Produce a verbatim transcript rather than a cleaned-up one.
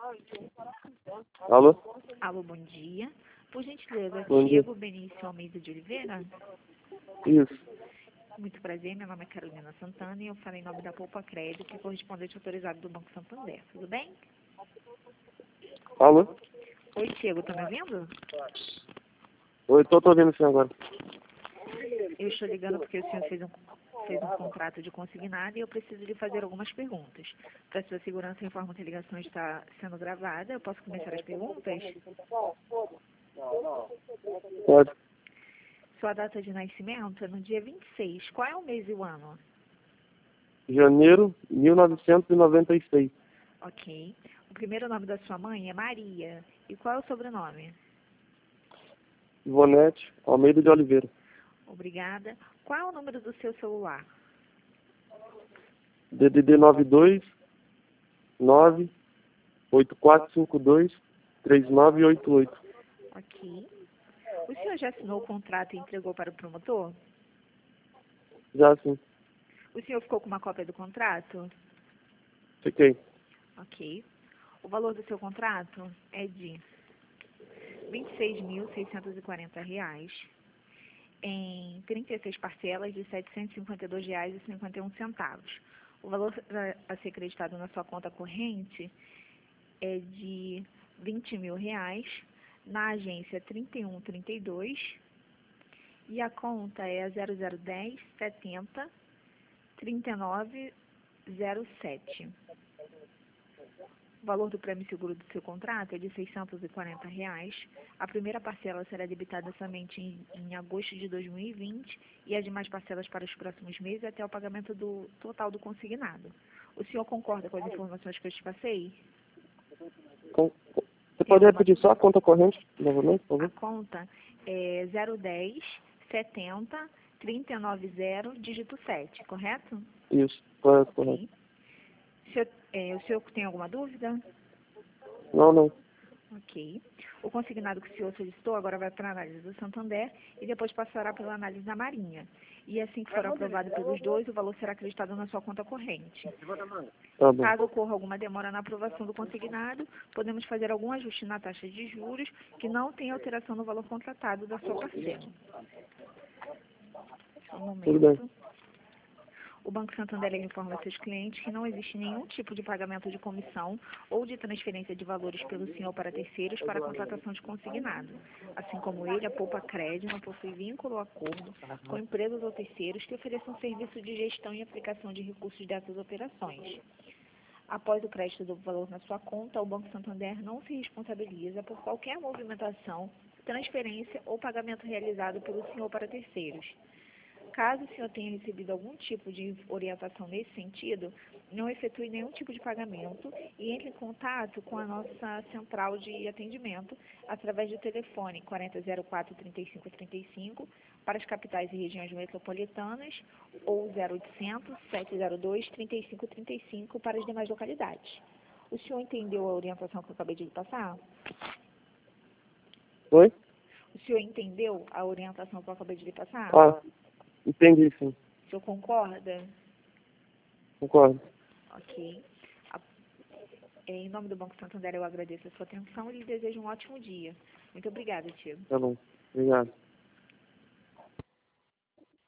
Alô? Alô, bom dia. Por gentileza, Bom dia. Diego Benício Almeida de Oliveira? Isso. Muito prazer, meu nome é Carolina Santana e eu falo em nome da Poupa Crédito, que é correspondente autorizado do Banco Santander. Tudo bem? Alô? Oi, Diego, tá me ouvindo? Oi, tô, tô ouvindo sim agora. Eu estou ligando porque o senhor fez um, fez um contrato de consignado e eu preciso lhe fazer algumas perguntas. Para sua segurança, informo que a ligação está sendo gravada. Eu posso começar as perguntas? Pode. Sua data de nascimento é no dia vinte e seis. Qual é o mês e o ano? Janeiro mil novecentos e noventa e seis. Ok. O primeiro nome da sua mãe é Maria. E qual é o sobrenome? Ivonete Almeida de Oliveira. Obrigada. Qual é o número do seu celular? D D D nove dois nove oito quatro cinco dois três nove oito oito. Ok. O senhor já assinou o contrato e entregou para o promotor? Já sim. O senhor ficou com uma cópia do contrato? Fiquei. Ok. O valor do seu contrato é de vinte e seis mil seiscentos e quarenta reais em trinta e seis parcelas de setecentos e cinquenta e dois reais e cinquenta e um centavos. O valor a ser acreditado na sua conta corrente é de vinte mil reais, na agência trinta e um trinta e dois, e a conta é a zero zero dez setenta trinta e nove zero sete. O valor do prêmio seguro do seu contrato é de seiscentos e quarenta reais. A primeira parcela será debitada somente em, em agosto de dois mil e vinte e as demais parcelas para os próximos meses até o pagamento do total do consignado. O senhor concorda com as informações que eu te passei? Com- Você pode repetir só a conta corrente novamente, por A favor? conta é zero dez setenta trinta e nove zero, dígito sete, correto? Isso, correto, correto. Ok. O senhor, é, o senhor tem alguma dúvida? Não, não. Ok. O consignado que o senhor solicitou agora vai para a análise do Santander e depois passará pela análise da Marinha. E assim que for aprovado pelos dois, o valor será acreditado na sua conta corrente. Tá bom. Caso ocorra alguma demora na aprovação do consignado, podemos fazer algum ajuste na taxa de juros que não tenha alteração no valor contratado da sua parcela. Só um Tudo bem. momento. O Banco Santander informa seus clientes que não existe nenhum tipo de pagamento de comissão ou de transferência de valores pelo senhor para terceiros para a contratação de consignado. Assim como ele, a Poupa Crédito não possui vínculo ou acordo com empresas ou terceiros que ofereçam serviço de gestão e aplicação de recursos dessas operações. Após o crédito do valor na sua conta, o Banco Santander não se responsabiliza por qualquer movimentação, transferência ou pagamento realizado pelo senhor para terceiros. Caso o senhor tenha recebido algum tipo de orientação nesse sentido, não efetue nenhum tipo de pagamento e entre em contato com a nossa central de atendimento através do telefone quarenta zero quatro trinta e cinco trinta e cinco para as capitais e regiões metropolitanas ou zero oitocentos sete zero dois trinta e cinco trinta e cinco para as demais localidades. O senhor entendeu a orientação que eu acabei de lhe passar? Oi? O senhor entendeu a orientação que eu acabei de lhe passar? Ah, entendi sim. O senhor concorda? Concordo. Ok. A- Em nome do Banco Santander, eu agradeço a sua atenção e lhe desejo um ótimo dia. Muito obrigada, tio. Tá bom. Obrigado.